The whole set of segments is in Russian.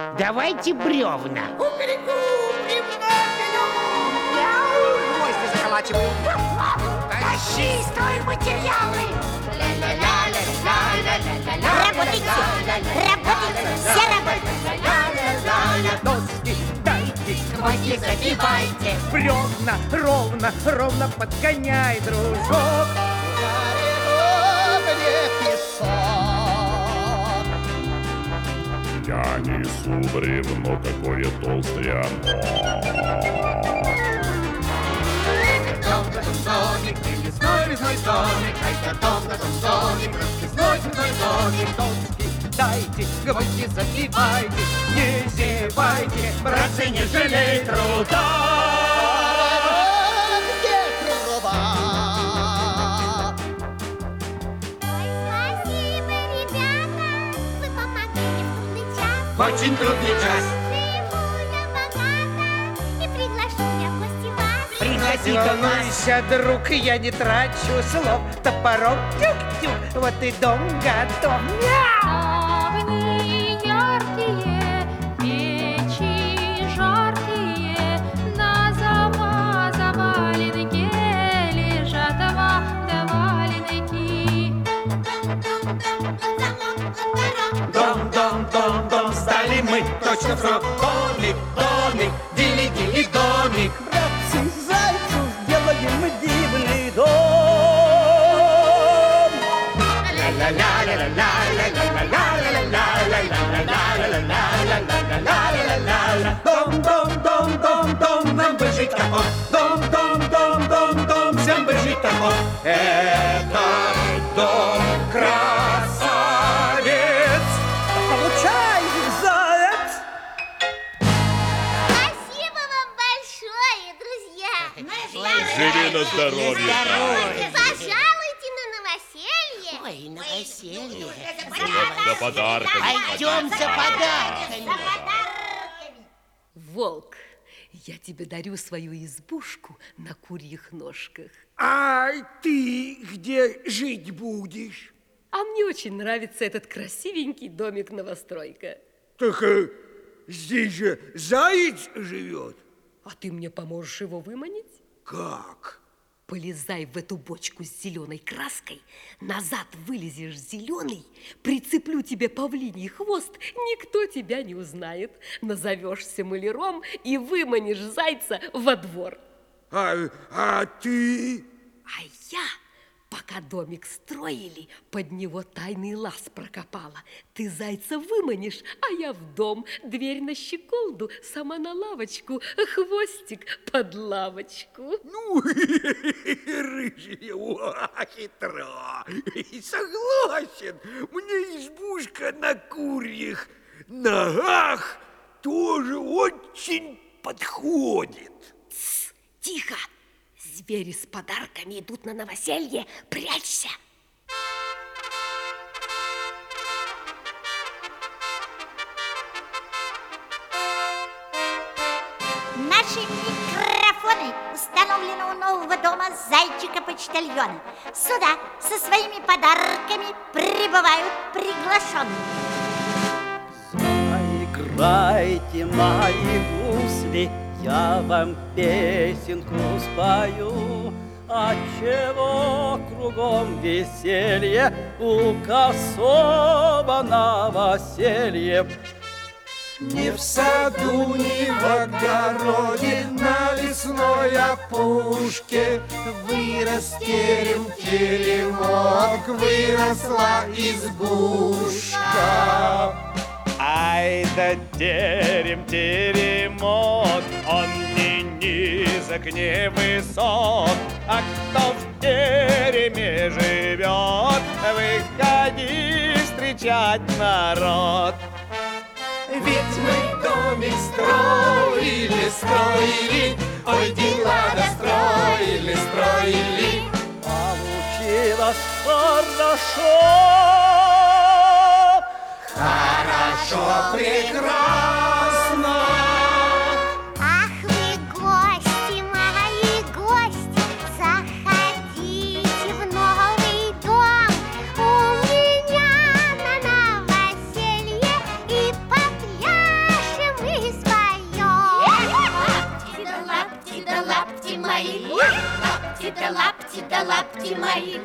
Давайте бревна. Кукареку, бревна берем. Гвозди заколачиваем. Тащи стройматериалы. Работайте, работайте, все работайте. Доски дайте, Гвозди забивайте. бревна ровно подгоняй, дружок. Я несу бревно, какое толстое оно. Домик, ты лесной домик, ай да дом лесной домик, доски дайте, гвозди забивайте, не зевайте, братцы, не жалей труда. Где труба? Спасибо, ребята, вы помогли в трудный час. Очень трудный час. Живу я богато и приглашу я в гости вас. Пригласи Не до нас. волнуйся, друг, я не трачу слов. Топором тюк-тюк, вот и дом готов. Огни яркие, печи жаркие, на заваленке лежат два валенки. Дом, стали мы точно в срок. Домик, дили, домик. Братцы, зайцу сделаем мы дивный дом. Дом, нам бы жить как он. Дом, всем бы жить как он. Это дом красавец. Получай, заяц. Спасибо вам большое, друзья. Живи на здоровье. Пожалуйте на новоселье. Ой, новоселье. За подарками. Пойдем за подарками. Волк, я тебе дарю свою избушку на курьих ножках. А ты где жить будешь? А мне очень нравится этот красивенький домик-новостройка. Так здесь же заяц живет. А ты мне поможешь его выманить? Как? Полезай в эту бочку с зеленой краской, назад вылезешь зеленый, прицеплю тебе павлиний хвост, никто тебя не узнает. Назовешься маляром и выманишь зайца во двор. А ты? А я, пока домик строили, под него тайный лаз прокопала. Ты зайца выманишь, а я в дом, дверь на щеколду, сама на лавочку, хвостик под лавочку. Ну, рыжая, хитро. Согласен, мне избушка на курьих ногах тоже очень подходит. Тихо! Звери с подарками идут на новоселье. Прячься! Наши микрофоны установлены у нового дома зайчика-почтальона. Сюда со своими подарками прибывают приглашенные. Играйте мои гусли, я вам песенку спою. Отчего кругом веселье, у косого новоселье? Ни в саду, ни в огороде, на лесной опушке вырос терем-теремок, выросла избушка. Ай да терем-теремок, он ни низок, ни высок. А кто в тереме живет, выходи встречать народ. Ведь мы домик строили, ой, дела достроили. Получилось хорошо. Хорошо, прекрасно. Ах вы, гости, мои гости, заходите в новый дом. У меня на новоселье и попляшем локти да лапти мои.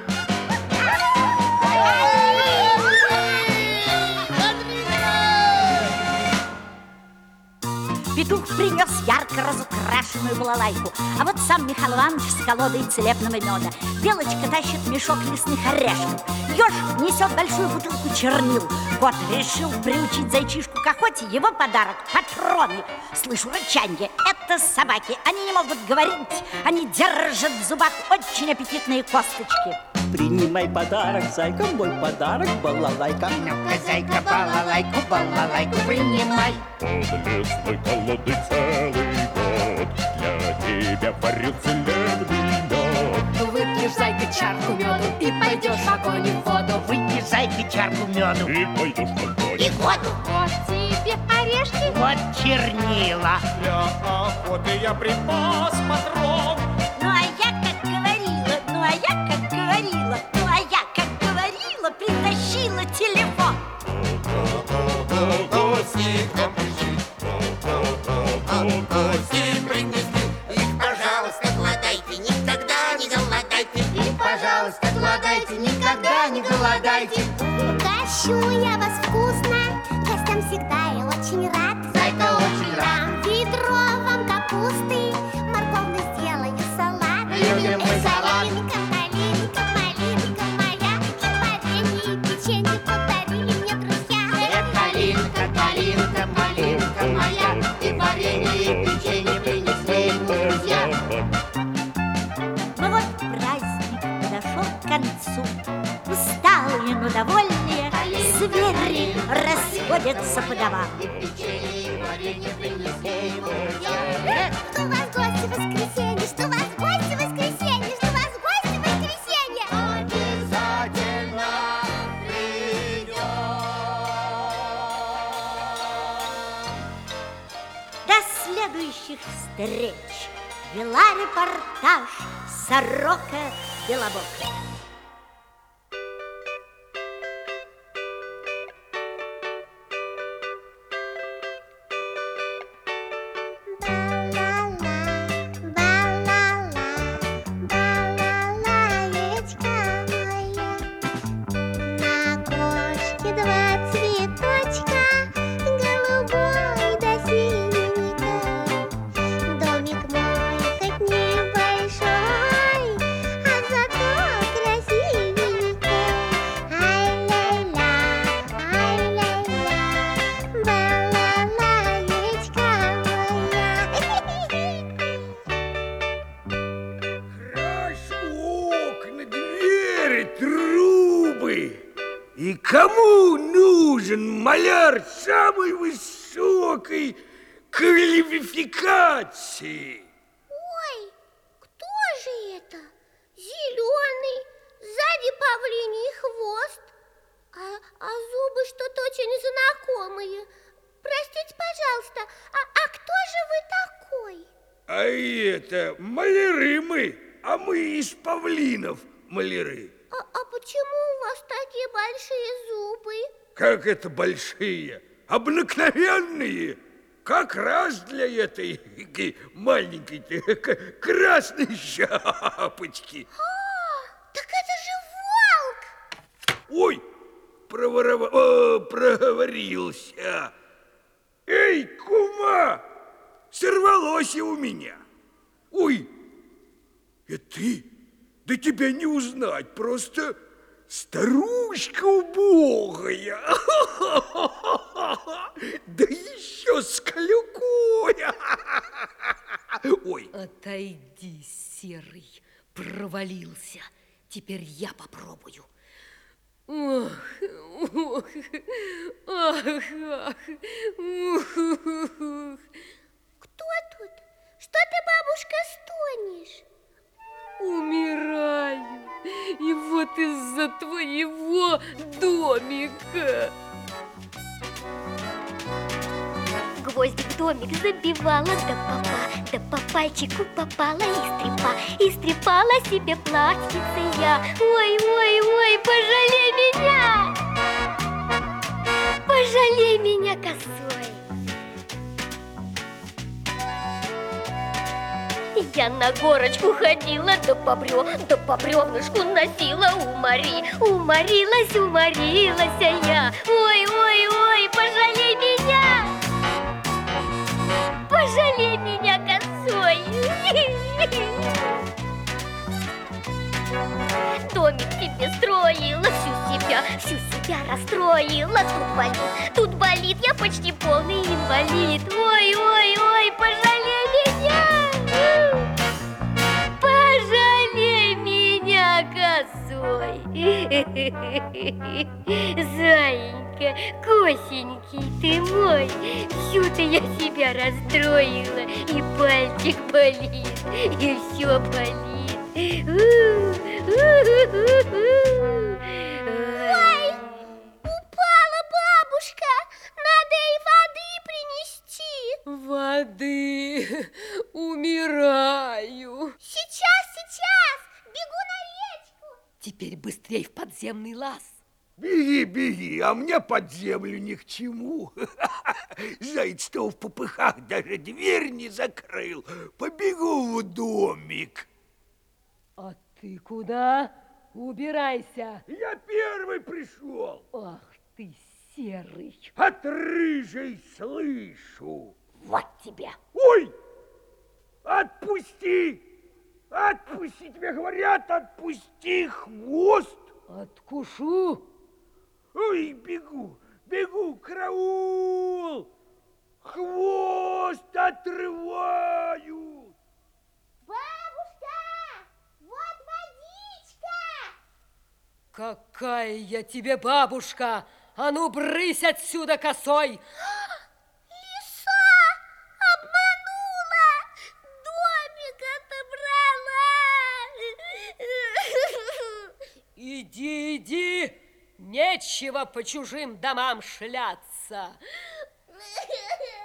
Петух принес ярко разукрашенную балалайку, а вот сам Михаил Иванович с колодой целебного меда. Белочка тащит мешок лесных орешков, еж несет большую бутылку чернил. Кот решил приучить зайчишку к охоте, его подарок — патроны. Слышу рычанье, это собаки, они не могут говорить, они держат в зубах очень аппетитные косточки. Принимай подарок, зайка, мой подарок, балалайка. Ну-ка, зайка, балалайку принимай. Под лесной колодой целый год для тебя варю целебный мед. Выпьешь, зайка, чарку меду и пойдешь в огонь и в воду. Выпей, зайка, чарку меду И пойдешь в огонь. и воду. Вот тебе орешки. Вот чернила. Для охоты я припас патрон. Ну а я как говорила, притащила телефон. Гости принесли, их, пожалуйста, гладайте, никогда не голодайте. И, пожалуйста, гладайте, никогда не голодайте. Угощу я вас вкусно, гостям всегда я очень рад. Зайка очень рад. Дам ведро вам капусты, морковно сделаю салат. Любим мы салат. Малинка, малинка, малинка моя, и варенье, и печенье подарили мне друзья. Малинка, малинка, малинка моя, и варенье, и печенье принесли мне друзья. Ну вот праздник подошел к концу. Усталые, но довольные звери расходятся по домам. Что у вас гости в воскресенье, что у вас гости в воскресенье, что у вас гости в воскресенье. Обязательно придем. До следующих встреч вела репортаж Сорока Белобокая. И кому нужен маляр самой высокой квалификации? Ой, кто же это? Зеленый, сзади павлиний хвост, а зубы что-то очень знакомые. Простите, пожалуйста, а кто же вы такой? А это маляры мы, а мы из павлинов маляры. А почему у вас такие большие зубы? Как это большие? Обыкновенные. Как раз для этой маленькой красной шапочки. Так это же волк! Ой, проговорился. Эй, кума, сорвалось у меня. Ой, и ты? Да тебя не узнать, просто старушка убогая. Да еще с клюкой. Ой. Отойди, серый, провалился. Теперь я попробую. Ох, ох, ах, ах, ух. Кто тут? Что ты, бабушка, стонешь? Умираю. И вот из-за твоего домика. Гвоздик в домик забивала, да по пальчику попала и стрепала себе платьице я. Ой, ой, ой, пожалей меня косой. Я на горочку ходила, да по бревнышку носила, уморилась я. Ой, пожалей меня косой. Домик тебе строила, всю себя расстроила. Тут болит, я почти полный инвалид. Ой, пожалей меня. Пожалей меня косой. Заинька, косенький ты мой, всю-то я себя расстроила. И пальчик болит, и все болит. Ой, упала бабушка, надо ей воды принести. Воды, умираю. Сейчас, бегу на речку. Теперь быстрей в подземный лаз. Беги, а мне под землю ни к чему. Заяц-то в попыхах даже дверь не закрыл. Побегу в домик. А ты куда? Убирайся. Я первый пришел. Ах ты серый. От рыжей слышу. Вот тебе. Ой! Отпусти! Отпусти, тебе говорят, отпусти хвост. Откушу. Ой, бегу, караул! Хвост отрывают! Бабушка, вот водичка. Какая я тебе бабушка! А ну, брысь отсюда косой! Лиса обманула, домик отобрала. Иди, нечего по чужим домам шляться.